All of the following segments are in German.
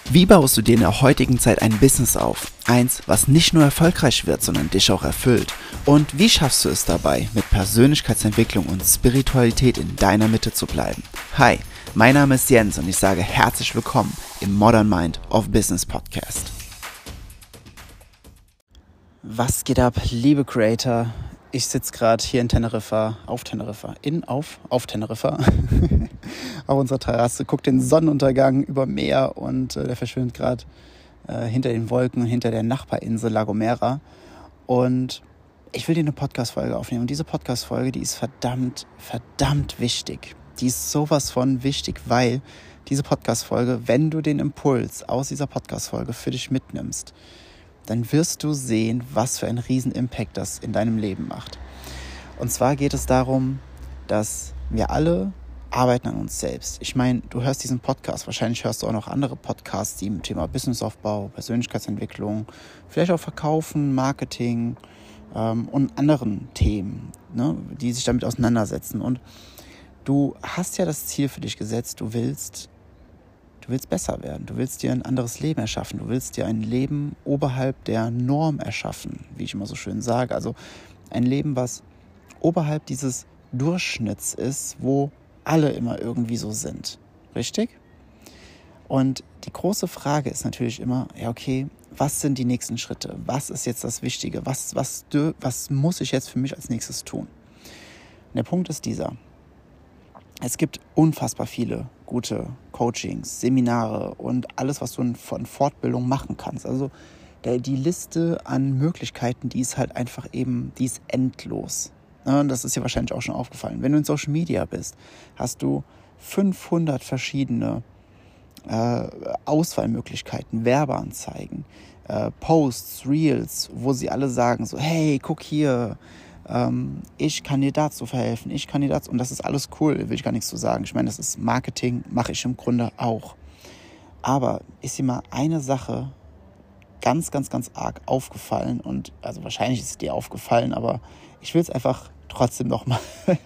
Wie baust du dir in der heutigen Zeit ein Business auf? Eins, was nicht nur erfolgreich wird, sondern dich auch erfüllt. Und wie schaffst du es dabei, mit Persönlichkeitsentwicklung und Spiritualität in deiner Mitte zu bleiben? Hi, mein Name ist Jens und ich sage herzlich willkommen im Modern Mind of Business Podcast. Was geht ab, liebe Creator? Ich sitze gerade hier in Teneriffa, auf Teneriffa, auf unserer Terrasse, gucke den Sonnenuntergang über Meer und der verschwindet gerade hinter den Wolken, hinter der Nachbarinsel La Gomera. Und ich will dir eine Podcast-Folge aufnehmen. Und diese Podcast-Folge, die ist verdammt wichtig. Die ist sowas von wichtig, weil diese Podcast-Folge, wenn du den Impuls aus dieser Podcast-Folge für dich mitnimmst, dann wirst du sehen, was für einen riesen Impact das in deinem Leben macht. Und zwar geht es darum, dass wir alle arbeiten an uns selbst. Ich meine, du hörst diesen Podcast, wahrscheinlich hörst du auch noch andere Podcasts, die im Thema Businessaufbau, Persönlichkeitsentwicklung, vielleicht auch Verkaufen, Marketing und anderen Themen, ne, die sich damit auseinandersetzen. Und du hast ja das Ziel für dich gesetzt, du willst besser werden, du willst dir ein anderes Leben erschaffen, du willst dir ein Leben oberhalb der Norm erschaffen, wie ich immer so schön sage. Also ein Leben, was oberhalb dieses Durchschnitts ist, wo alle immer irgendwie so sind. Richtig? Und die große Frage ist natürlich immer, ja okay, was sind die nächsten Schritte? Was ist jetzt das Wichtige? Was muss ich jetzt für mich als nächstes tun? Und der Punkt ist dieser. Es gibt unfassbar viele gute Coachings, Seminare und alles, was du von Fortbildung machen kannst. Also die Liste an Möglichkeiten, die ist halt einfach eben, die ist endlos. Ja, und das ist dir wahrscheinlich auch schon aufgefallen. Wenn du in Social Media bist, hast du 500 verschiedene Auswahlmöglichkeiten, Werbeanzeigen, Posts, Reels, wo sie alle sagen so, hey, guck hier, ich kann dir dazu verhelfen, und das ist alles cool, will ich gar nichts zu sagen. Ich meine, das ist Marketing, mache ich im Grunde auch. Aber ist dir mal eine Sache ganz arg aufgefallen und, also wahrscheinlich ist es dir aufgefallen, aber ich will es einfach trotzdem nochmal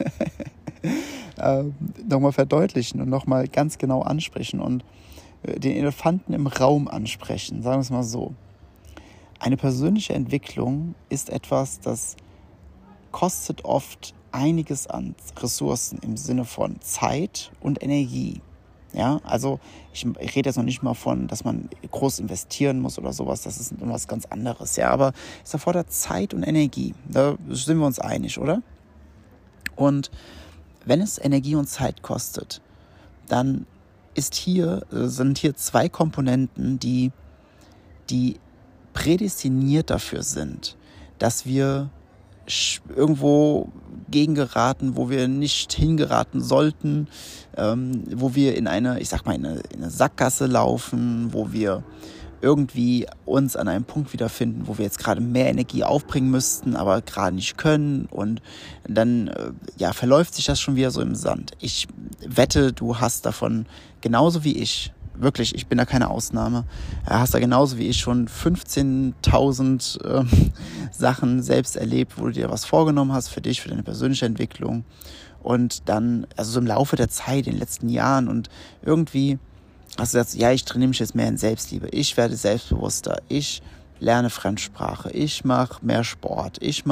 verdeutlichen und nochmal ganz genau ansprechen und den Elefanten im Raum ansprechen, sagen wir es mal so. Eine persönliche Entwicklung ist etwas, das kostet oft einiges an Ressourcen im Sinne von Zeit und Energie. Ja, also ich rede jetzt noch nicht mal von, dass man groß investieren muss oder sowas, das ist etwas ganz anderes. Ja, aber es erfordert Zeit und Energie. Da sind wir uns einig, oder? Und wenn es Energie und Zeit kostet, dann sind hier zwei Komponenten, die prädestiniert dafür sind, dass wir irgendwo gegengeraten, wo wir nicht hingeraten sollten, wo wir in eine Sackgasse laufen, wo wir irgendwie uns an einem Punkt wiederfinden, wo wir jetzt gerade mehr Energie aufbringen müssten, aber gerade nicht können, und dann verläuft sich das schon wieder so im Sand. Ich wette, du hast davon genauso wie ich, wirklich, ich bin da keine Ausnahme, hast da genauso wie ich schon 15.000 Sachen selbst erlebt, wo du dir was vorgenommen hast für dich, für deine persönliche Entwicklung, und dann, also so im Laufe der Zeit, in den letzten Jahren, und irgendwie hast du gesagt, ja, ich trainiere mich jetzt mehr in Selbstliebe, ich werde selbstbewusster, ich lerne Fremdsprache, ich mache mehr Sport, ich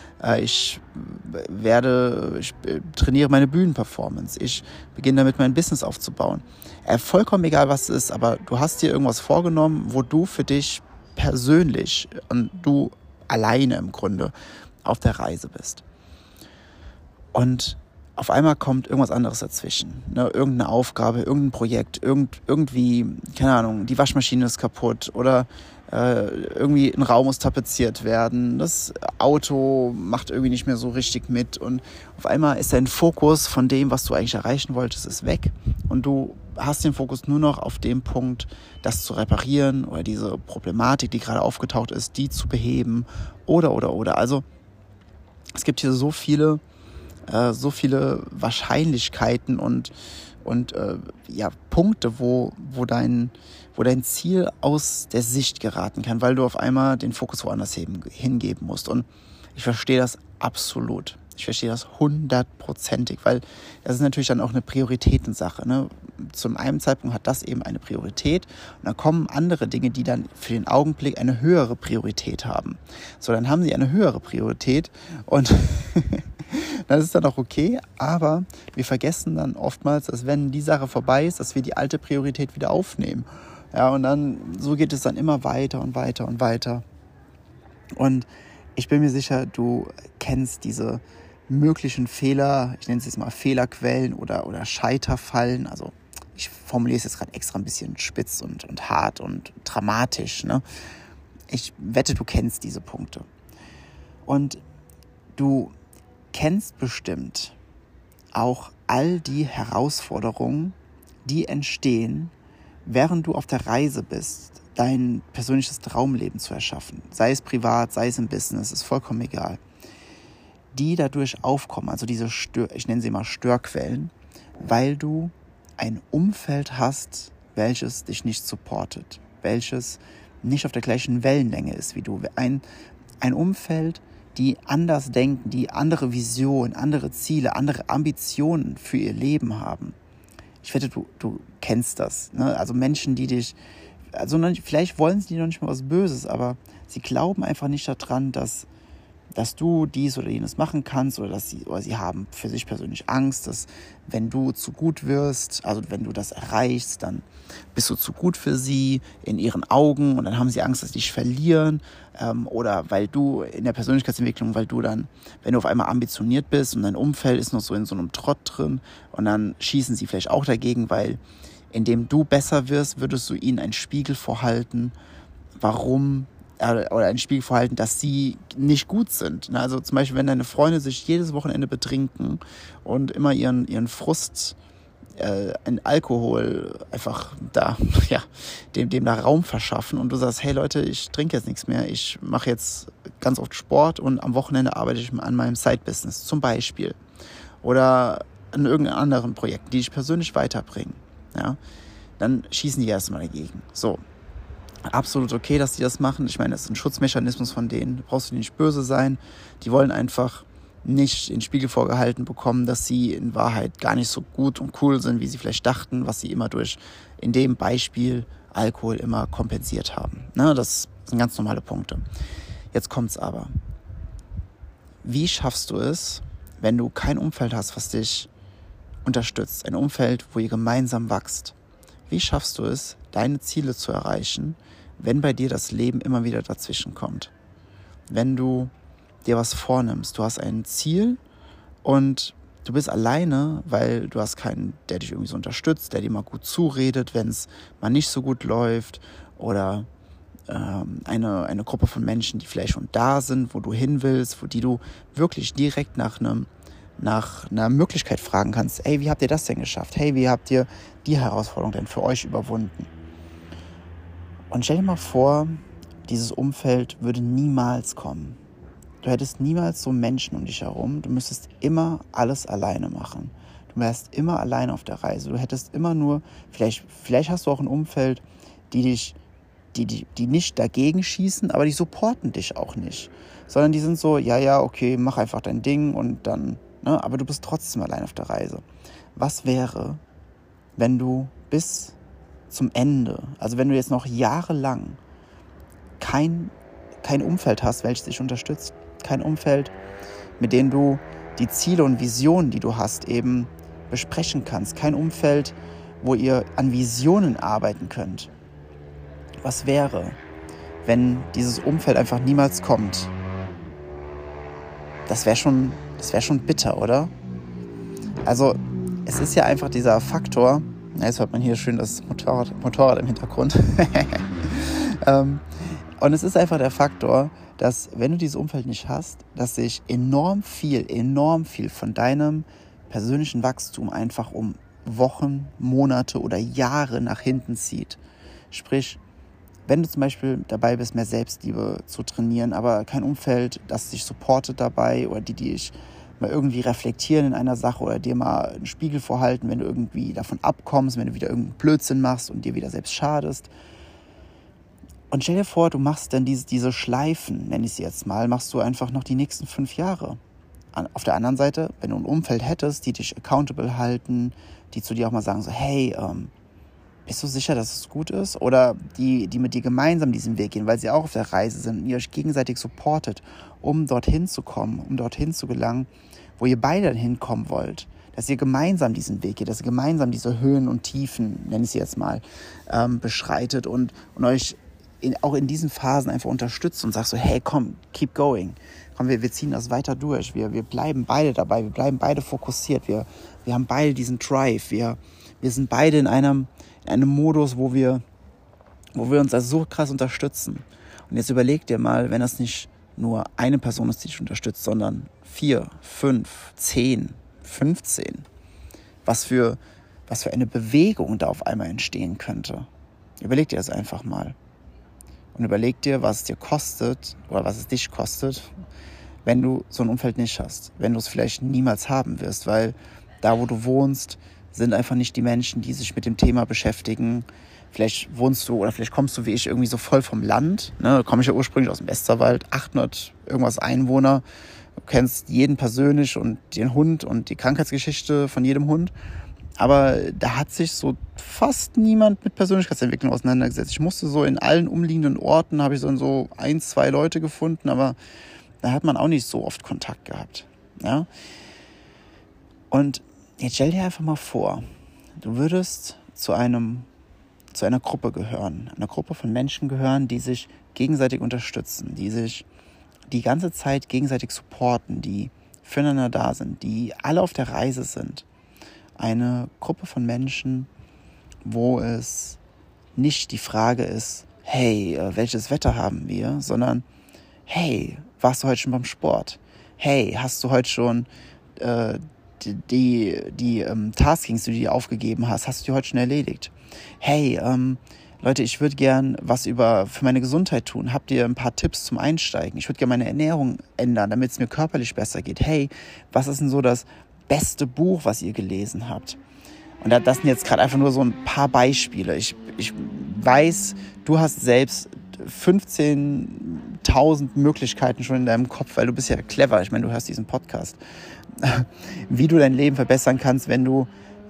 trainiere meine Bühnenperformance, ich beginne damit, mein Business aufzubauen. Vollkommen egal, was es ist, aber du hast dir irgendwas vorgenommen, wo du für dich persönlich und du alleine im Grunde auf der Reise bist. Und auf einmal kommt irgendwas anderes dazwischen, ne? Irgendeine Aufgabe, irgendein Projekt, irgendwie, keine Ahnung, die Waschmaschine ist kaputt oder irgendwie ein Raum muss tapeziert werden, das Auto macht irgendwie nicht mehr so richtig mit, und auf einmal ist dein Fokus von dem, was du eigentlich erreichen wolltest, ist weg, und du hast den Fokus nur noch auf dem Punkt, das zu reparieren oder diese Problematik, die gerade aufgetaucht ist, die zu beheben oder. Also es gibt hier so viele Wahrscheinlichkeiten und Punkte, wo dein Ziel aus der Sicht geraten kann, weil du auf einmal den Fokus woanders hingeben musst. Und ich verstehe das absolut. Ich verstehe das 100%, weil das ist natürlich dann auch eine Prioritätensache. Ne? Zum einen Zeitpunkt hat das eben eine Priorität und dann kommen andere Dinge, die dann für den Augenblick eine höhere Priorität haben. So, dann haben sie eine höhere Priorität und das ist dann auch okay, aber wir vergessen dann oftmals, dass wenn die Sache vorbei ist, dass wir die alte Priorität wieder aufnehmen. Ja, und dann, so geht es dann immer weiter und weiter und weiter. Und ich bin mir sicher, du kennst diese möglichen Fehler, ich nenne es jetzt mal Fehlerquellen oder Scheiterfallen. Also ich formuliere es jetzt gerade extra ein bisschen spitz und hart und dramatisch. Ne? Ich wette, du kennst diese Punkte. Und du kennst bestimmt auch all die Herausforderungen, die entstehen, während du auf der Reise bist, dein persönliches Traumleben zu erschaffen. Sei es privat, sei es im Business, ist vollkommen egal. Die dadurch aufkommen, also diese ich nenne sie mal Störquellen, weil du ein Umfeld hast, welches dich nicht supportet, welches nicht auf der gleichen Wellenlänge ist wie du. Ein Umfeld, die anders denken, die andere Visionen, andere Ziele, andere Ambitionen für ihr Leben haben. Ich wette, du kennst das. Ne? Also Menschen, die dich, also vielleicht wollen sie noch nicht mal was Böses, aber sie glauben einfach nicht daran, dass du dies oder jenes machen kannst oder sie haben für sich persönlich Angst, dass wenn du zu gut wirst, also wenn du das erreichst, dann bist du zu gut für sie in ihren Augen und dann haben sie Angst, dass sie dich verlieren oder weil du in der Persönlichkeitsentwicklung, weil du dann, wenn du auf einmal ambitioniert bist und dein Umfeld ist noch so in so einem Trott drin und dann schießen sie vielleicht auch dagegen, weil indem du besser wirst, würdest du ihnen einen Spiegel vorhalten, warum oder ein Spiegel vorhalten, dass sie nicht gut sind. Also zum Beispiel, wenn deine Freunde sich jedes Wochenende betrinken und immer ihren Frust in Alkohol einfach da, ja, dem da Raum verschaffen und du sagst, hey Leute, ich trinke jetzt nichts mehr, ich mache jetzt ganz oft Sport und am Wochenende arbeite ich an meinem Side-Business zum Beispiel oder an irgendeinem anderen Projekt, die dich persönlich weiterbringen, ja, dann schießen die erstmal dagegen. So. Absolut okay, dass die das machen. Ich meine, das ist ein Schutzmechanismus von denen. Da brauchst du nicht böse sein. Die wollen einfach nicht den Spiegel vorgehalten bekommen, dass sie in Wahrheit gar nicht so gut und cool sind, wie sie vielleicht dachten, was sie immer durch, in dem Beispiel, Alkohol immer kompensiert haben. Ne, das sind ganz normale Punkte. Jetzt kommt's aber. Wie schaffst du es, wenn du kein Umfeld hast, was dich unterstützt? Ein Umfeld, wo ihr gemeinsam wächst. Wie schaffst du es, deine Ziele zu erreichen, wenn bei dir das Leben immer wieder dazwischen kommt? Wenn du dir was vornimmst, du hast ein Ziel und du bist alleine, weil du hast keinen, der dich irgendwie so unterstützt, der dir mal gut zuredet, wenn es mal nicht so gut läuft oder eine Gruppe von Menschen, die vielleicht schon da sind, wo du hin willst, wo die du wirklich direkt nach einer Möglichkeit fragen kannst, hey, wie habt ihr das denn geschafft? Hey, wie habt ihr die Herausforderung denn für euch überwunden? Und stell dir mal vor, dieses Umfeld würde niemals kommen. Du hättest niemals so Menschen um dich herum. Du müsstest immer alles alleine machen. Du wärst immer alleine auf der Reise. Du hättest immer nur, vielleicht hast du auch ein Umfeld, die nicht dagegen schießen, aber die supporten dich auch nicht. Sondern die sind so, ja, okay, mach einfach dein Ding und dann, ne, aber du bist trotzdem allein auf der Reise. Was wäre, wenn du bis zum Ende, also wenn du jetzt noch jahrelang kein Umfeld hast, welches dich unterstützt, kein Umfeld, mit dem du die Ziele und Visionen, die du hast, eben besprechen kannst, kein Umfeld, wo ihr an Visionen arbeiten könnt. Was wäre, wenn dieses Umfeld einfach niemals kommt? Das wäre schon bitter, oder? Also, es ist ja einfach dieser Faktor, jetzt hört man hier schön das Motorrad im Hintergrund. Und es ist einfach der Faktor, dass wenn du dieses Umfeld nicht hast, dass sich enorm viel von deinem persönlichen Wachstum einfach um Wochen, Monate oder Jahre nach hinten zieht. Sprich, wenn du zum Beispiel dabei bist, mehr Selbstliebe zu trainieren, aber kein Umfeld, das dich supportet dabei oder die dich mal irgendwie reflektieren in einer Sache oder dir mal einen Spiegel vorhalten, wenn du irgendwie davon abkommst, wenn du wieder irgendeinen Blödsinn machst und dir wieder selbst schadest. Und stell dir vor, du machst dann diese Schleifen, nenne ich sie jetzt mal, machst du einfach noch die nächsten 5 Jahre. Auf der anderen Seite, wenn du ein Umfeld hättest, die dich accountable halten, die zu dir auch mal sagen so, hey, bist du sicher, dass es gut ist? Oder die mit dir gemeinsam diesen Weg gehen, weil sie auch auf der Reise sind und ihr euch gegenseitig supportet, um dorthin zu kommen, um dorthin zu gelangen, wo ihr beide dann hinkommen wollt. Dass ihr gemeinsam diesen Weg geht, dass ihr gemeinsam diese Höhen und Tiefen, nenne ich sie jetzt mal, beschreitet und euch auch in diesen Phasen einfach unterstützt und sagt so, hey, komm, keep going. Komm, wir ziehen das weiter durch. Wir bleiben beide dabei, wir bleiben beide fokussiert. Wir haben beide diesen Drive. Wir sind beide in einem Modus, wo wir uns also so krass unterstützen. Und jetzt überleg dir mal, wenn das nicht nur eine Person ist, die dich unterstützt, sondern 4, 5, 10, 15. Was für eine Bewegung da auf einmal entstehen könnte. Überleg dir das einfach mal. Und überleg dir, was es dir kostet oder was es dich kostet, wenn du so ein Umfeld nicht hast. Wenn du es vielleicht niemals haben wirst, weil da, wo du wohnst, sind einfach nicht die Menschen, die sich mit dem Thema beschäftigen. Vielleicht wohnst du oder vielleicht kommst du wie ich irgendwie so voll vom Land. Da komme ich ja ursprünglich aus dem Westerwald, 800 irgendwas Einwohner. Du kennst jeden persönlich und den Hund und die Krankheitsgeschichte von jedem Hund. Aber da hat sich so fast niemand mit Persönlichkeitsentwicklung auseinandergesetzt. Ich musste so in allen umliegenden Orten, habe ich so 1, 2 Leute gefunden, aber da hat man auch nicht so oft Kontakt gehabt. Ja? Und jetzt stell dir einfach mal vor, du würdest zu einer Gruppe gehören, einer Gruppe von Menschen gehören, die sich gegenseitig unterstützen, die sich die ganze Zeit gegenseitig supporten, die füreinander da sind, die alle auf der Reise sind. Eine Gruppe von Menschen, wo es nicht die Frage ist, hey, welches Wetter haben wir, sondern hey, warst du heute schon beim Sport? Hey, hast du heute schon die Taskings, die du dir aufgegeben hast du die heute schon erledigt? Hey, Leute, ich würde gern was für meine Gesundheit tun. Habt ihr ein paar Tipps zum Einsteigen? Ich würde gerne meine Ernährung ändern, damit es mir körperlich besser geht. Hey, was ist denn so das beste Buch, was ihr gelesen habt? Und das sind jetzt gerade einfach nur so ein paar Beispiele. Ich weiß, du hast selbst 15.000 Möglichkeiten schon in deinem Kopf, weil du bist ja clever. Ich meine, du hörst diesen Podcast. Wie du dein Leben verbessern kannst, wenn du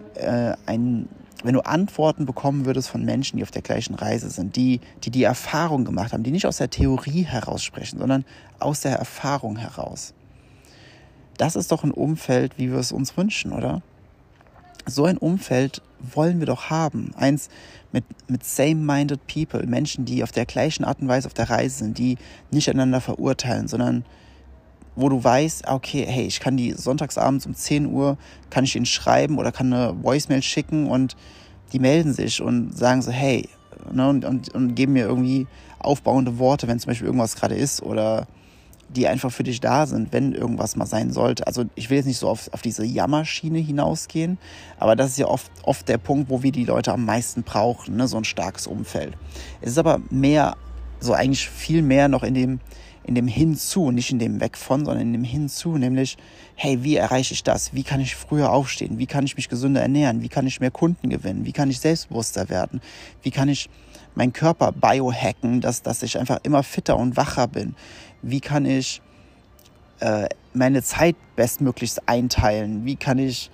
Antworten bekommen würdest von Menschen, die auf der gleichen Reise sind, die Erfahrung gemacht haben, die nicht aus der Theorie heraus sprechen, sondern aus der Erfahrung heraus. Das ist doch ein Umfeld, wie wir es uns wünschen, oder? So ein Umfeld wollen wir doch haben. Eins mit same-minded people, Menschen, die auf der gleichen Art und Weise auf der Reise sind, die nicht einander verurteilen, sondern wo du weißt, okay, hey, ich kann die sonntagsabends um 10 Uhr, kann ich ihnen schreiben oder kann eine Voicemail schicken und die melden sich und sagen so, hey, ne, und geben mir irgendwie aufbauende Worte, wenn zum Beispiel irgendwas gerade ist oder die einfach für dich da sind, wenn irgendwas mal sein sollte. Also ich will jetzt nicht so auf diese Jammerschiene hinausgehen, aber das ist ja oft der Punkt, wo wir die Leute am meisten brauchen, ne, so ein starkes Umfeld. Es ist aber mehr, so eigentlich viel mehr noch in dem Hinzu, nicht in dem Weg von, sondern in dem Hinzu, nämlich, hey, wie erreiche ich das? Wie kann ich früher aufstehen? Wie kann ich mich gesünder ernähren? Wie kann ich mehr Kunden gewinnen? Wie kann ich selbstbewusster werden? Wie kann ich meinen Körper biohacken, dass ich einfach immer fitter und wacher bin? Wie kann ich meine Zeit bestmöglichst einteilen? Wie kann ich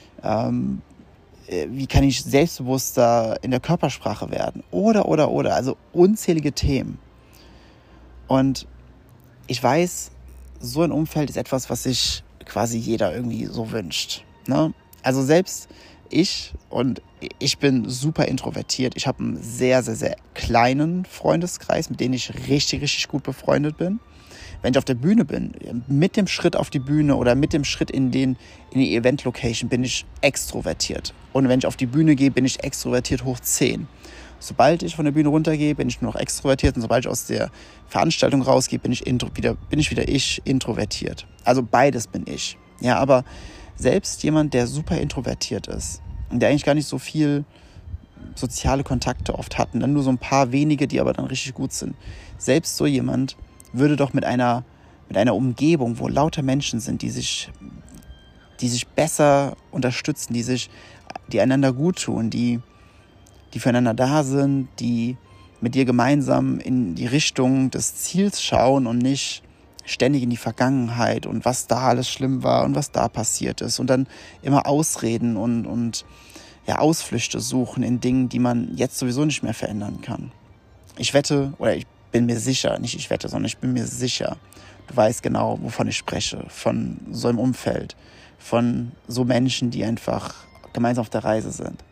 selbstbewusster in der Körpersprache werden? Oder. Also unzählige Themen. Und ich weiß, so ein Umfeld ist etwas, was sich quasi jeder irgendwie so wünscht. Ne? Also selbst ich bin super introvertiert. Ich habe einen sehr, sehr, sehr kleinen Freundeskreis, mit dem ich richtig, richtig gut befreundet bin. Wenn ich auf der Bühne bin, mit dem Schritt auf die Bühne oder mit dem Schritt in die Event-Location bin ich extrovertiert. Und wenn ich auf die Bühne gehe, bin ich extrovertiert hoch 10. Sobald ich von der Bühne runtergehe, bin ich nur noch extrovertiert und sobald ich aus der Veranstaltung rausgehe, bin ich wieder introvertiert. Also beides bin ich. Ja, aber selbst jemand, der super introvertiert ist und der eigentlich gar nicht so viel soziale Kontakte oft hat und dann nur so ein paar wenige, die aber dann richtig gut sind, selbst so jemand würde doch mit einer Umgebung, wo lauter Menschen sind, die sich besser unterstützen, die einander gut tun, die füreinander da sind, die mit dir gemeinsam in die Richtung des Ziels schauen und nicht ständig in die Vergangenheit und was da alles schlimm war und was da passiert ist und dann immer Ausreden und Ausflüchte suchen in Dingen, die man jetzt sowieso nicht mehr verändern kann. Ich wette, oder ich bin mir sicher, nicht ich wette, sondern ich bin mir sicher, du weißt genau, wovon ich spreche, von so einem Umfeld, von so Menschen, die einfach gemeinsam auf der Reise sind.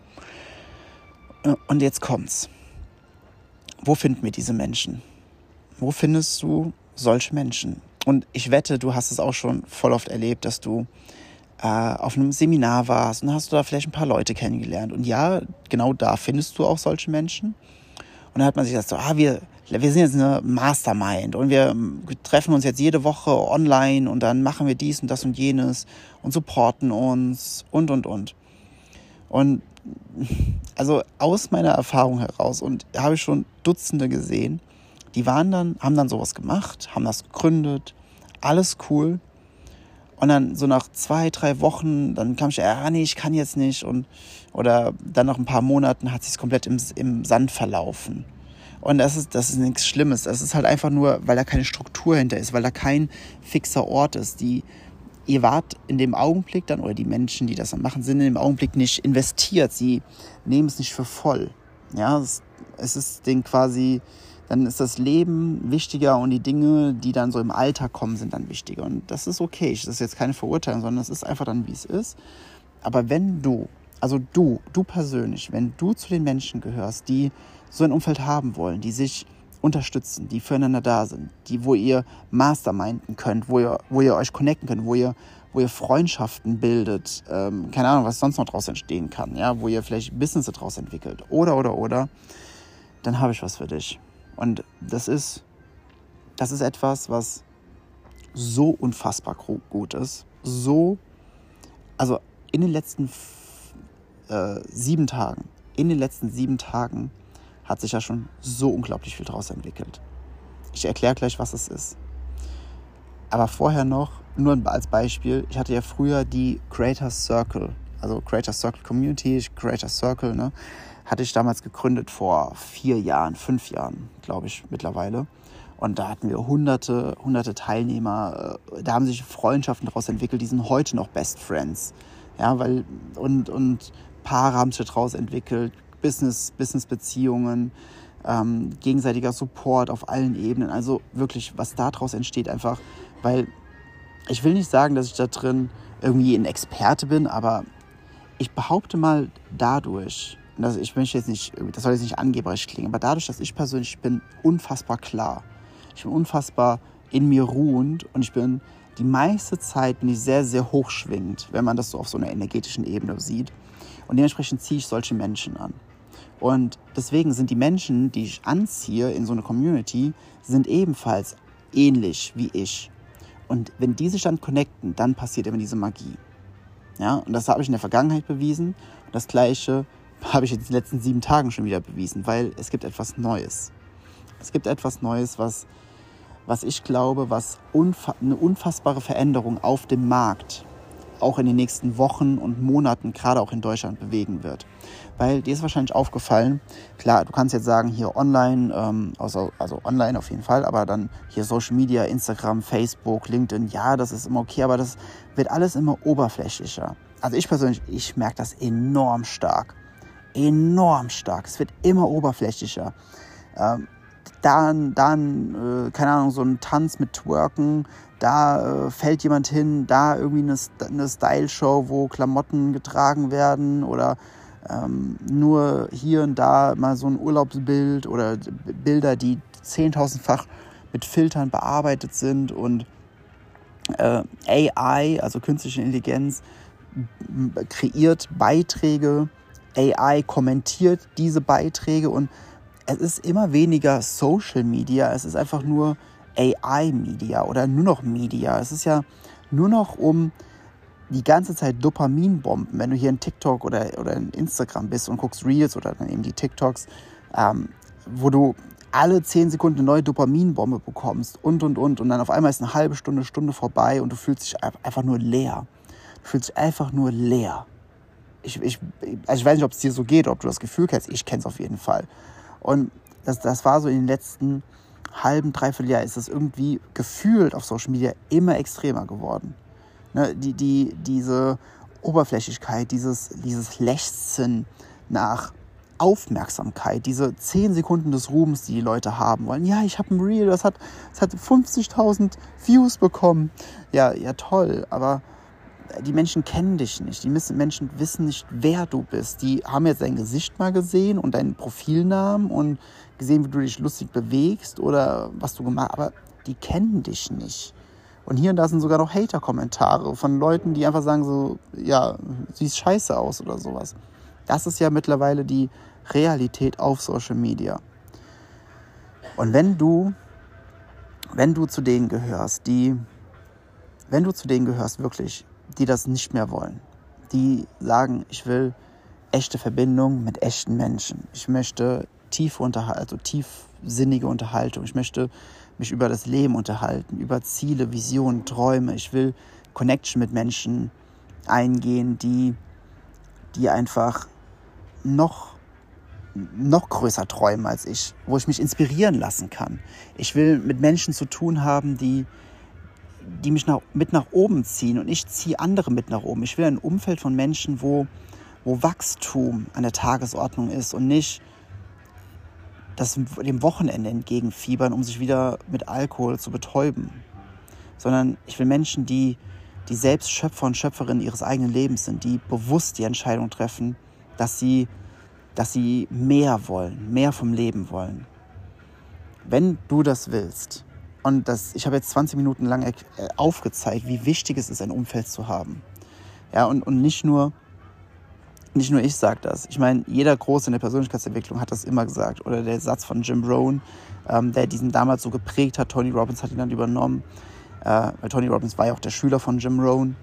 Und jetzt kommt's. Wo finden wir diese Menschen? Wo findest du solche Menschen? Und ich wette, du hast es auch schon voll oft erlebt, dass du auf einem Seminar warst und hast du da vielleicht ein paar Leute kennengelernt. Und ja, genau da findest du auch solche Menschen. Und dann hat man sich gesagt, so, wir sind jetzt eine Mastermind und wir treffen uns jetzt jede Woche online und dann machen wir dies und das und jenes und supporten uns und. Und also aus meiner Erfahrung heraus, und habe ich schon Dutzende gesehen, die haben dann sowas gemacht, haben das gegründet, alles cool. Und dann so nach 2-3 Wochen, dann kam ich, nee, ich kann jetzt nicht. Oder dann nach ein paar Monaten hat es sich komplett im Sand verlaufen. Und das ist nichts Schlimmes. Das ist halt einfach nur, weil da keine Struktur hinter ist, weil da kein fixer Ort ist. Ihr wart in dem Augenblick dann, oder die Menschen, die das dann machen, sind in dem Augenblick nicht investiert. Sie nehmen es nicht für voll. Ja, es ist denen quasi, dann ist das Leben wichtiger und die Dinge, die dann so im Alltag kommen, sind dann wichtiger. Und das ist okay. Das ist jetzt keine Verurteilung, sondern es ist einfach dann, wie es ist. Aber wenn du persönlich, wenn du zu den Menschen gehörst, die so ein Umfeld haben wollen, die sich unterstützen, die füreinander da sind, wo ihr masterminden könnt, wo ihr euch connecten könnt, wo ihr Freundschaften bildet, keine Ahnung, was sonst noch daraus entstehen kann, ja, wo ihr vielleicht Business daraus entwickelt, oder, dann habe ich was für dich. Und das ist etwas, was so unfassbar gut ist, also in den letzten 7 Tagen, hat sich ja schon so unglaublich viel daraus entwickelt. Ich erkläre gleich, was es ist. Aber vorher noch, nur als Beispiel, ich hatte ja früher die Creators Circle, also Creators Circle Community, Creators Circle, ne, hatte ich damals gegründet vor 5 Jahren, glaube ich, mittlerweile. Und da hatten wir hunderte Teilnehmer, da haben sich Freundschaften daraus entwickelt, die sind heute noch Best Friends. Ja, und Paare haben sich daraus entwickelt, Business-Beziehungen, gegenseitiger Support auf allen Ebenen. Also wirklich, was daraus entsteht, einfach, weil ich will nicht sagen, dass ich da drin irgendwie ein Experte bin, aber ich behaupte mal dadurch, das soll jetzt nicht angeberisch klingen, aber dadurch, dass ich persönlich bin unfassbar klar. Ich bin unfassbar in mir ruhend und ich bin die meiste Zeit sehr, sehr hochschwingend, wenn man das so auf so einer energetischen Ebene sieht. Und dementsprechend ziehe ich solche Menschen an. Und deswegen sind die Menschen, die ich anziehe in so eine Community, sind ebenfalls ähnlich wie ich. Und wenn die sich dann connecten, dann passiert immer diese Magie. Ja, und das habe ich in der Vergangenheit bewiesen. Und das Gleiche habe ich jetzt in den letzten 7 Tagen schon wieder bewiesen, weil es gibt etwas Neues. Es gibt etwas Neues, was ich glaube, was eine unfassbare Veränderung auf dem Markt auch in den nächsten Wochen und Monaten, gerade auch in Deutschland, bewegen wird. Weil dir ist wahrscheinlich aufgefallen, klar, du kannst jetzt sagen, hier online, also online auf jeden Fall, aber dann hier Social Media, Instagram, Facebook, LinkedIn, ja, das ist immer okay, aber das wird alles immer oberflächlicher. Also ich persönlich, ich merke das enorm stark. Es wird immer oberflächlicher. Dann, keine Ahnung, so ein Tanz mit Twerken, da fällt jemand hin, da irgendwie eine Style-Show, wo Klamotten getragen werden oder nur hier und da mal so ein Urlaubsbild oder Bilder, die 10.000-fach mit Filtern bearbeitet sind und AI, also künstliche Intelligenz, kreiert Beiträge, AI kommentiert diese Beiträge und es ist immer weniger Social Media, es ist einfach nur AI-Media oder nur noch Media. Es ist ja nur noch um die ganze Zeit Dopaminbomben. Wenn du hier in TikTok oder in Instagram bist und guckst Reels oder dann eben die TikToks, wo du alle 10 Sekunden eine neue Dopaminbombe bekommst und dann auf einmal ist eine halbe Stunde vorbei und du fühlst dich einfach nur leer. Ich weiß nicht, ob es dir so geht, ob du das Gefühl kennst. Ich kenne es auf jeden Fall. Und das war so in den letzten halben, dreiviertel Jahr ist es irgendwie gefühlt auf Social Media immer extremer geworden. Ne, diese Oberflächlichkeit, dieses Lechzen nach Aufmerksamkeit, diese 10 Sekunden des Ruhms, die Leute haben wollen. Ja, ich habe ein Reel, das hat 50.000 Views bekommen. Ja, toll, aber die Menschen kennen dich nicht. Die Menschen wissen nicht, wer du bist. Die haben jetzt dein Gesicht mal gesehen und deinen Profilnamen und gesehen, wie du dich lustig bewegst oder was du gemacht hast, aber die kennen dich nicht. Und hier und da sind sogar noch Hater-Kommentare von Leuten, die einfach sagen so, ja, siehst scheiße aus oder sowas. Das ist ja mittlerweile die Realität auf Social Media. Und wenn du zu denen gehörst, wirklich, die das nicht mehr wollen, die sagen, ich will echte Verbindung mit echten Menschen. Ich möchte tiefsinnige Unterhaltung. Ich möchte mich über das Leben unterhalten, über Ziele, Visionen, Träume. Ich will Connection mit Menschen eingehen, die einfach noch größer träumen als ich, wo ich mich inspirieren lassen kann. Ich will mit Menschen zu tun haben, die mich mit nach oben ziehen und ich ziehe andere mit nach oben. Ich will ein Umfeld von Menschen, wo Wachstum an der Tagesordnung ist und nicht dem Wochenende entgegenfiebern, um sich wieder mit Alkohol zu betäuben. Sondern ich will Menschen, die selbst Schöpfer und Schöpferinnen ihres eigenen Lebens sind, die bewusst die Entscheidung treffen, dass sie mehr wollen, mehr vom Leben wollen. Wenn du das willst, und ich habe jetzt 20 Minuten lang aufgezeigt, wie wichtig es ist, ein Umfeld zu haben. Ja, und nicht nur ich sage das. Ich meine, jeder Große in der Persönlichkeitsentwicklung hat das immer gesagt. Oder der Satz von Jim Rohn, der diesen damals so geprägt hat. Tony Robbins hat ihn dann übernommen. Weil Tony Robbins war ja auch der Schüler von Jim Rohn.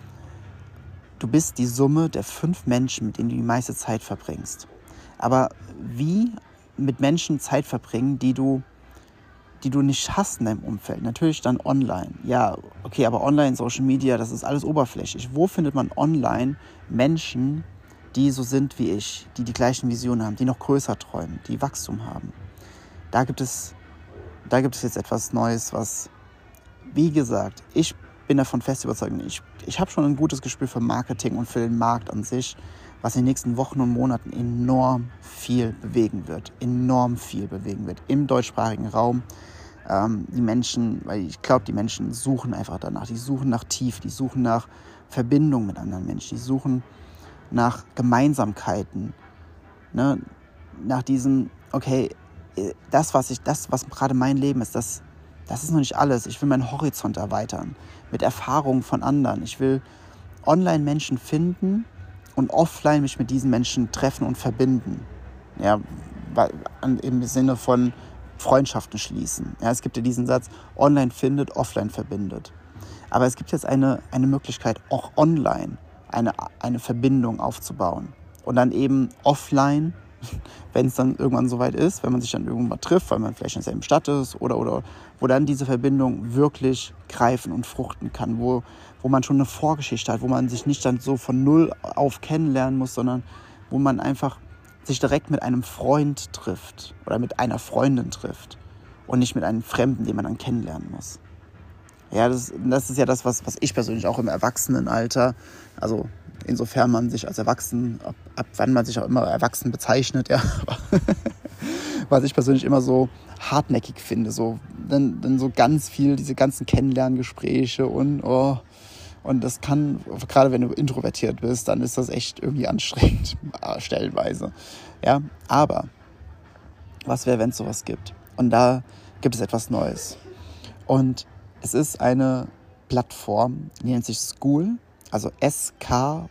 Du bist die Summe der 5 Menschen, mit denen du die meiste Zeit verbringst. Aber wie mit Menschen Zeit verbringen, die du nicht hast in deinem Umfeld? Natürlich dann online. Ja, okay, aber online, Social Media, das ist alles oberflächlich. Wo findet man online Menschen, die so sind wie ich, die gleichen Visionen haben, die noch größer träumen, die Wachstum haben? Da gibt es jetzt etwas Neues, was, wie gesagt, ich bin davon fest überzeugt. Ich habe schon ein gutes Gespür für Marketing und für den Markt an sich, was in den nächsten Wochen und Monaten enorm viel bewegen wird. Im deutschsprachigen Raum. Die Menschen, weil ich glaube, die Menschen suchen einfach danach. Die suchen nach Tiefe, die suchen nach Verbindung mit anderen Menschen, die suchen nach Gemeinsamkeiten. Ne? Nach diesem, okay, das, was gerade mein Leben ist, das ist noch nicht alles. Ich will meinen Horizont erweitern mit Erfahrungen von anderen. Ich will online Menschen finden und offline mich mit diesen Menschen treffen und verbinden. Ja, im Sinne von Freundschaften schließen. Ja, es gibt ja diesen Satz, online findet, offline verbindet. Aber es gibt jetzt eine Möglichkeit, auch online eine Verbindung aufzubauen. Und dann eben offline, wenn es dann irgendwann soweit ist, wenn man sich dann irgendwann mal trifft, weil man vielleicht in derselben Stadt ist oder wo dann diese Verbindung wirklich greifen und fruchten kann, wo man schon eine Vorgeschichte hat, wo man sich nicht dann so von null auf kennenlernen muss, sondern wo man einfach sich direkt mit einem Freund trifft oder mit einer Freundin trifft und nicht mit einem Fremden, den man dann kennenlernen muss. Ja, das ist ja das, was ich persönlich auch im Erwachsenenalter, also insofern man sich als Erwachsen, ab wann man sich auch immer erwachsen bezeichnet, ja, was ich persönlich immer so hartnäckig finde, so dann so ganz viel, diese ganzen Kennenlerngespräche und das kann, gerade wenn du introvertiert bist, dann ist das echt irgendwie anstrengend, stellenweise. Ja, aber was wäre, wenn es sowas gibt? Und da gibt es etwas Neues. Und es ist eine Plattform, die nennt sich Skool, also Skool,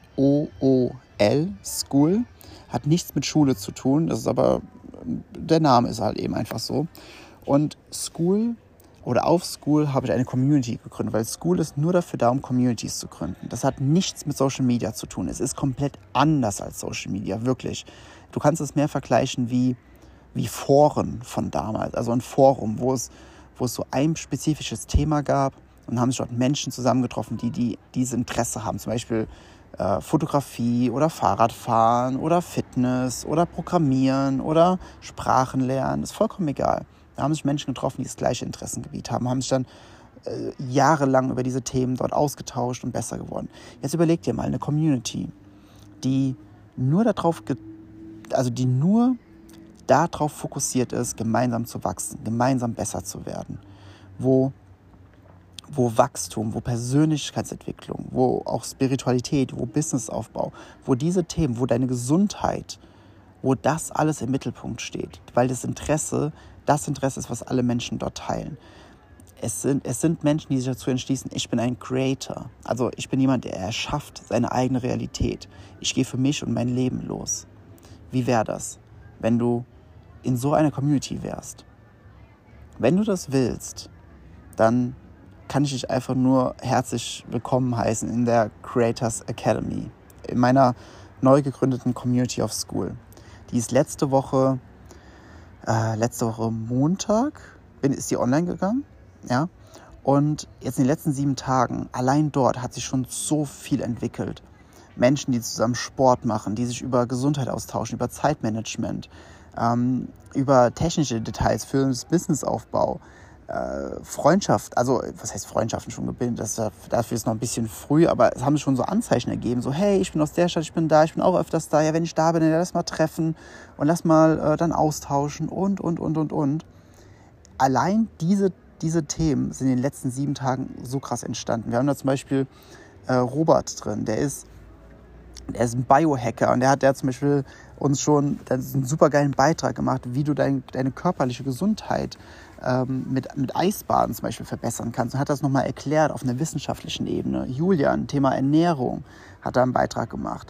Skool, hat nichts mit Schule zu tun, das ist aber, der Name ist halt eben einfach so. Und Skool, oder auf Skool habe ich eine Community gegründet, weil Skool ist nur dafür da, um Communities zu gründen. Das hat nichts mit Social Media zu tun. Es ist komplett anders als Social Media, wirklich. Du kannst es mehr vergleichen wie Foren von damals, also ein Forum, wo es so ein spezifisches Thema gab und haben sich dort Menschen zusammengetroffen, die dieses Interesse haben, zum Beispiel Fotografie oder Fahrradfahren oder Fitness oder Programmieren oder Sprachen lernen, ist vollkommen egal. Da haben sich Menschen getroffen, die das gleiche Interessengebiet haben sich dann jahrelang über diese Themen dort ausgetauscht und besser geworden. Jetzt überleg dir mal eine Community, die nur darauf fokussiert ist, gemeinsam zu wachsen, gemeinsam besser zu werden, wo Wachstum, wo Persönlichkeitsentwicklung, wo auch Spiritualität, wo Businessaufbau, wo diese Themen, wo deine Gesundheit, wo das alles im Mittelpunkt steht, weil das Interesse ist, was alle Menschen dort teilen. Es sind Menschen, die sich dazu entschließen, ich bin ein Creator. Also ich bin jemand, der erschafft seine eigene Realität. Ich gehe für mich und mein Leben los. Wie wäre das, wenn du in so einer Community wärst? Wenn du das willst, dann kann ich dich einfach nur herzlich willkommen heißen in der Creators Academy, in meiner neu gegründeten Community of School. Die ist letzte Woche Montag, ist die online gegangen. Ja? Und jetzt in den letzten 7 Tagen, allein dort hat sich schon so viel entwickelt. Menschen, die zusammen Sport machen, die sich über Gesundheit austauschen, über Zeitmanagement, über technische Details für das Businessaufbau, Freundschaft, also was heißt Freundschaften schon gebildet, dafür ist noch ein bisschen früh, aber es haben schon so Anzeichen ergeben, so hey, ich bin aus der Stadt, ich bin da, ich bin auch öfters da, ja, wenn ich da bin, dann lass mal treffen und lass mal dann austauschen und. Allein diese Themen sind in den letzten 7 Tagen so krass entstanden. Wir haben da zum Beispiel Robert drin, der ist ein Biohacker und der hat zum Beispiel uns schon einen super geilen Beitrag gemacht, wie du deine körperliche Gesundheit mit Eisbaden zum Beispiel verbessern kannst und hat das nochmal erklärt auf einer wissenschaftlichen Ebene. Julian, Thema Ernährung, hat da einen Beitrag gemacht.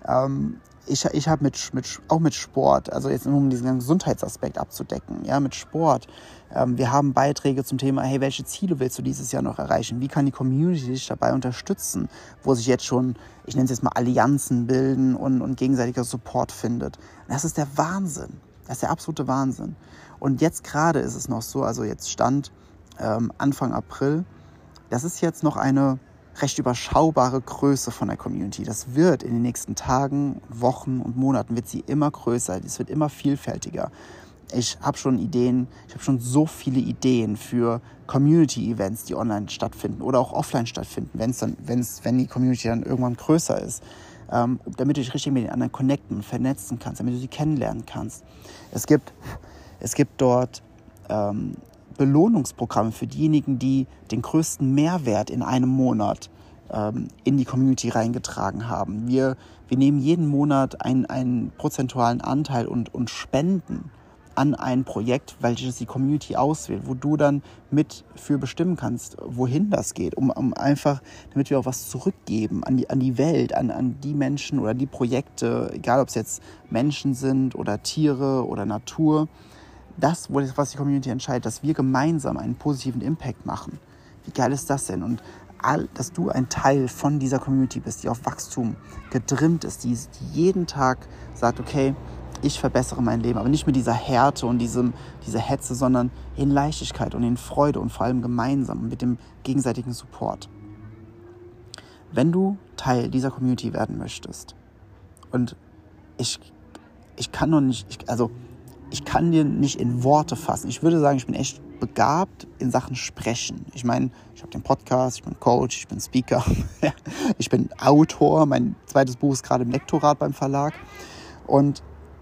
Ich habe auch mit Sport, also jetzt nur um diesen Gesundheitsaspekt abzudecken, ja, mit Sport. Wir haben Beiträge zum Thema, hey, welche Ziele willst du dieses Jahr noch erreichen? Wie kann die Community dich dabei unterstützen? Wo sich jetzt schon, ich nenne es jetzt mal Allianzen bilden und gegenseitiger Support findet. Das ist der Wahnsinn. Das ist der absolute Wahnsinn. Und jetzt gerade ist es noch so, also jetzt Stand Anfang April, das ist jetzt noch eine recht überschaubare Größe von der Community. Das wird in den nächsten Tagen, Wochen und Monaten wird sie immer größer. Es wird immer vielfältiger. Ich habe schon so viele Ideen für Community-Events, die online stattfinden oder auch offline stattfinden, wenn die Community dann irgendwann größer ist, damit du dich richtig mit den anderen connecten und vernetzen kannst, damit du sie kennenlernen kannst. Es gibt dort Belohnungsprogramme für diejenigen, die den größten Mehrwert in einem Monat in die Community reingetragen haben. Wir nehmen jeden Monat einen prozentualen Anteil und spenden an ein Projekt, welches die Community auswählt, wo du dann mit für bestimmen kannst, wohin das geht, um einfach, damit wir auch was zurückgeben an die Welt, an die Menschen oder die Projekte, egal ob es jetzt Menschen sind oder Tiere oder Natur. Das, was die Community entscheidet, dass wir gemeinsam einen positiven Impact machen. Wie geil ist das denn? Und dass du ein Teil von dieser Community bist, die auf Wachstum getrimmt ist, die jeden Tag sagt, okay, ich verbessere mein Leben, aber nicht mit dieser Härte und dieser Hetze, sondern in Leichtigkeit und in Freude und vor allem gemeinsam mit dem gegenseitigen Support. Wenn du Teil dieser Community werden möchtest, und ich kann dir nicht in Worte fassen. Ich würde sagen, ich bin echt begabt in Sachen Sprechen. Ich meine, ich habe den Podcast, ich bin Coach, ich bin Speaker, ich bin Autor. Mein 2. Buch ist gerade im Lektorat beim Verlag. Und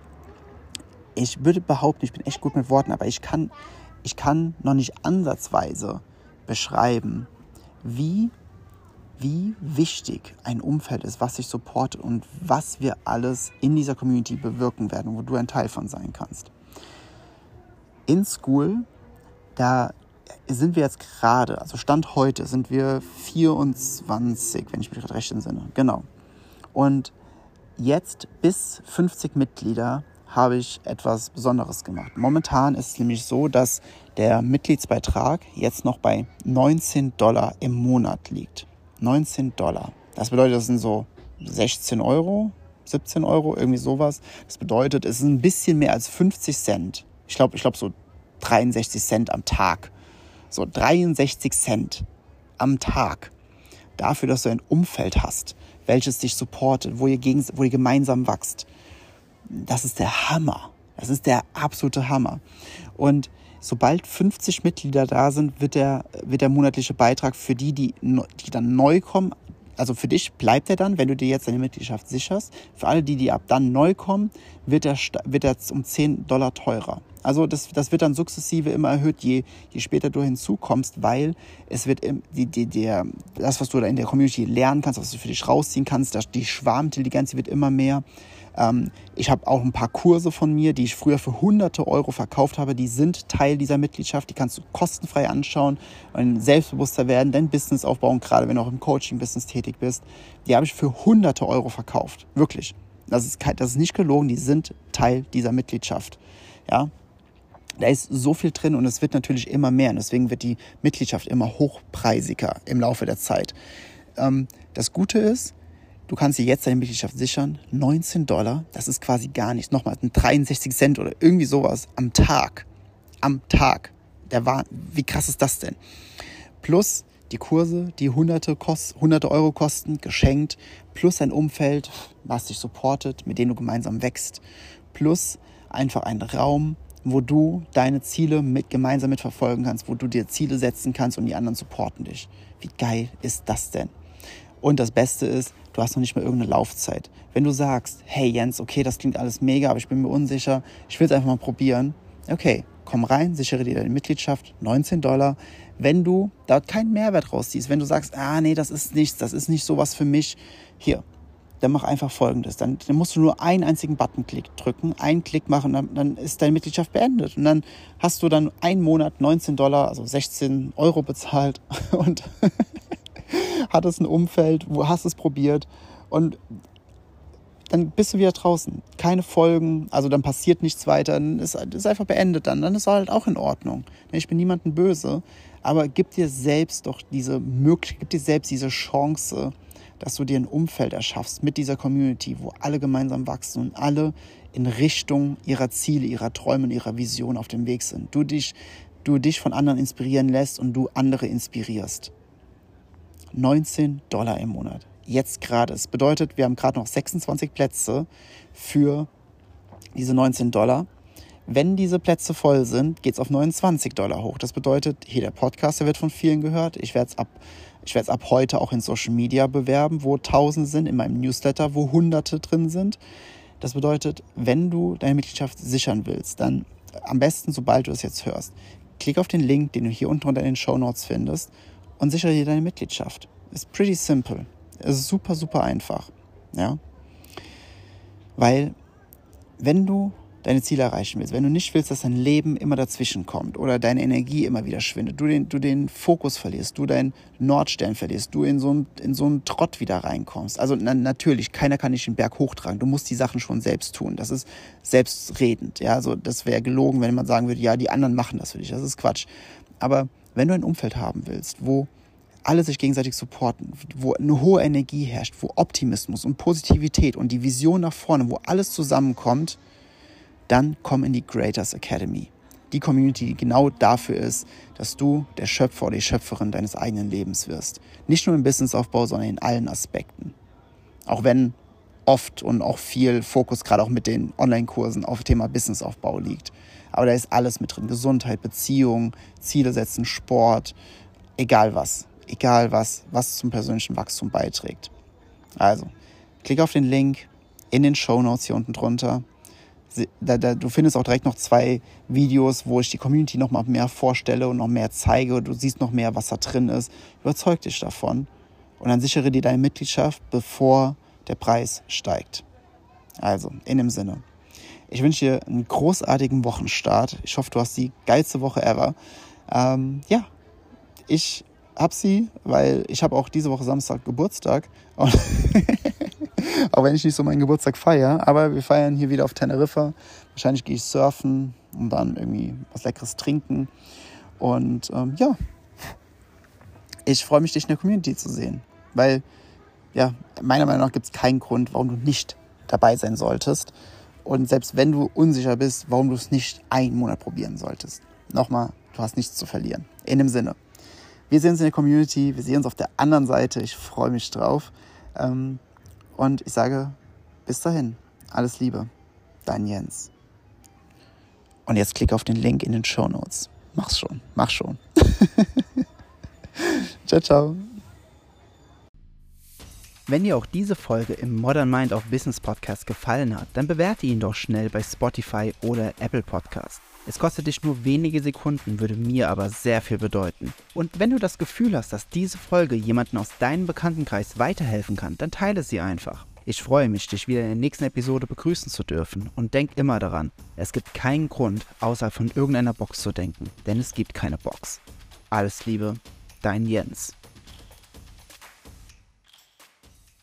ich würde behaupten, ich bin echt gut mit Worten, aber ich kann noch nicht ansatzweise beschreiben, wie wichtig ein Umfeld ist, was sich supportet und was wir alles in dieser Community bewirken werden, wo du ein Teil von sein kannst. In School, da sind wir jetzt gerade, also Stand heute, sind wir 24, wenn ich mich gerade recht entsinne. Genau. Und jetzt bis 50 Mitglieder habe ich etwas Besonderes gemacht. Momentan ist es nämlich so, dass der Mitgliedsbeitrag jetzt noch bei $19 im Monat liegt. $19. Das bedeutet, das sind so 16 Euro, 17 Euro, irgendwie sowas. Das bedeutet, es ist ein bisschen mehr als 50 Cent. Ich glaube so 63 Cent am Tag. So 63 Cent am Tag. Dafür, dass du ein Umfeld hast, welches dich supportet, wo ihr gemeinsam wächst. Das ist der Hammer. Das ist der absolute Hammer. Und sobald 50 Mitglieder da sind, wird der monatliche Beitrag für die dann neu kommen, also für dich bleibt er dann, wenn du dir jetzt deine Mitgliedschaft sicherst. Für alle, die ab dann neu kommen, wird er um $10 teurer. Also das wird dann sukzessive immer erhöht, je später du hinzukommst, weil es wird das, was du da in der Community lernen kannst, was du für dich rausziehen kannst, die Schwarmintelligenz, die wird immer mehr. Ich habe auch ein paar Kurse von mir, die ich früher für hunderte Euro verkauft habe, die sind Teil dieser Mitgliedschaft, die kannst du kostenfrei anschauen und selbstbewusster werden, dein Business aufbauen, gerade wenn du auch im Coaching-Business tätig bist. Die habe ich für hunderte Euro verkauft, wirklich. Das ist nicht gelogen, die sind Teil dieser Mitgliedschaft. Ja, da ist so viel drin und es wird natürlich immer mehr und deswegen wird die Mitgliedschaft immer hochpreisiger im Laufe der Zeit. Das Gute ist, du kannst dir jetzt deine Mitgliedschaft sichern, $19, das ist quasi gar nichts. Nochmal, 63 Cent oder irgendwie sowas am Tag. Wie krass ist das denn? Plus die Kurse, die hunderte Euro kosten, geschenkt. Plus ein Umfeld, was dich supportet, mit dem du gemeinsam wächst. Plus einfach ein Raum, wo du deine Ziele gemeinsam mitverfolgen kannst, wo du dir Ziele setzen kannst und die anderen supporten dich. Wie geil ist das denn? Und das Beste ist, du hast noch nicht mal irgendeine Laufzeit. Wenn du sagst, hey Jens, okay, das klingt alles mega, aber ich bin mir unsicher, ich will es einfach mal probieren. Okay, komm rein, sichere dir deine Mitgliedschaft, $19. Wenn du da keinen Mehrwert rausziehst, wenn du sagst, nee, das ist nichts, das ist nicht sowas für mich, hier, dann mach einfach Folgendes. Dann musst du nur einen einzigen Buttonklick drücken, einen Klick machen, dann ist deine Mitgliedschaft beendet. Und dann hast du dann einen Monat $19, also 16 Euro bezahlt und hattest ein Umfeld, hast es probiert und dann bist du wieder draußen. Keine Folgen, also dann passiert nichts weiter, dann ist einfach beendet dann ist halt auch in Ordnung. Ich bin niemandem böse, aber gib dir selbst diese Chance, dass du dir ein Umfeld erschaffst mit dieser Community, wo alle gemeinsam wachsen und alle in Richtung ihrer Ziele, ihrer Träume und ihrer Vision auf dem Weg sind. Du dich von anderen inspirieren lässt und du andere inspirierst. $19 im Monat. Jetzt gerade. Es bedeutet, wir haben gerade noch 26 Plätze für diese $19. Wenn diese Plätze voll sind, geht es auf $29 hoch. Das bedeutet, hier der Podcast, der wird von vielen gehört. Ich werde es ab heute auch in Social Media bewerben, wo 1000 sind, in meinem Newsletter, wo Hunderte drin sind. Das bedeutet, wenn du deine Mitgliedschaft sichern willst, dann am besten, sobald du es jetzt hörst, klick auf den Link, den du hier unten unter den Shownotes findest und sichere dir deine Mitgliedschaft. Ist pretty simple. Ist super, super einfach. Ja? Weil, wenn du deine Ziele erreichen willst, wenn du nicht willst, dass dein Leben immer dazwischen kommt oder deine Energie immer wieder schwindet, du den Fokus verlierst, du deinen Nordstern verlierst, du in so einen Trott wieder reinkommst. Also natürlich, keiner kann dich den Berg hochtragen. Du musst die Sachen schon selbst tun. Das ist selbstredend. Ja? Also das wäre gelogen, wenn man sagen würde, ja, die anderen machen das für dich. Das ist Quatsch. Aber wenn du ein Umfeld haben willst, wo alle sich gegenseitig supporten, wo eine hohe Energie herrscht, wo Optimismus und Positivität und die Vision nach vorne, wo alles zusammenkommt, dann komm in die Creators Academy. Die Community, die genau dafür ist, dass du der Schöpfer oder die Schöpferin deines eigenen Lebens wirst. Nicht nur im Businessaufbau, sondern in allen Aspekten. Auch wenn oft und auch viel Fokus gerade auch mit den Online-Kursen auf Thema Businessaufbau liegt. Aber da ist alles mit drin. Gesundheit, Beziehung, Ziele setzen, Sport, egal was zum persönlichen Wachstum beiträgt. Also, klick auf den Link in den Shownotes hier unten drunter. Du findest auch direkt noch 2 Videos, wo ich die Community noch mal mehr vorstelle und noch mehr zeige. Du siehst noch mehr, was da drin ist. Überzeug dich davon und dann sichere dir deine Mitgliedschaft, bevor der Preis steigt. Also, in dem Sinne. Ich wünsche dir einen großartigen Wochenstart. Ich hoffe, du hast die geilste Woche ever. Ich habe sie, weil ich habe auch diese Woche Samstag Geburtstag. Und auch wenn ich nicht so meinen Geburtstag feiere, aber wir feiern hier wieder auf Teneriffa. Wahrscheinlich gehe ich surfen und dann irgendwie was Leckeres trinken. Und ich freue mich, dich in der Community zu sehen. Weil, meiner Meinung nach gibt es keinen Grund, warum du nicht dabei sein solltest. Und selbst wenn du unsicher bist, warum du es nicht einen Monat probieren solltest. Nochmal, du hast nichts zu verlieren. In dem Sinne. Wir sehen uns in der Community, wir sehen uns auf der anderen Seite. Ich freue mich drauf. Und ich sage, bis dahin, alles Liebe, dein Jens. Und jetzt klick auf den Link in den Shownotes. Mach schon. Ciao, ciao. Wenn dir auch diese Folge im Modern Mind of Business Podcast gefallen hat, dann bewerte ihn doch schnell bei Spotify oder Apple Podcast. Es kostet dich nur wenige Sekunden, würde mir aber sehr viel bedeuten. Und wenn du das Gefühl hast, dass diese Folge jemanden aus deinem Bekanntenkreis weiterhelfen kann, dann teile sie einfach. Ich freue mich, dich wieder in der nächsten Episode begrüßen zu dürfen und denk immer daran, es gibt keinen Grund, außerhalb von irgendeiner Box zu denken, denn es gibt keine Box. Alles Liebe, dein Jens.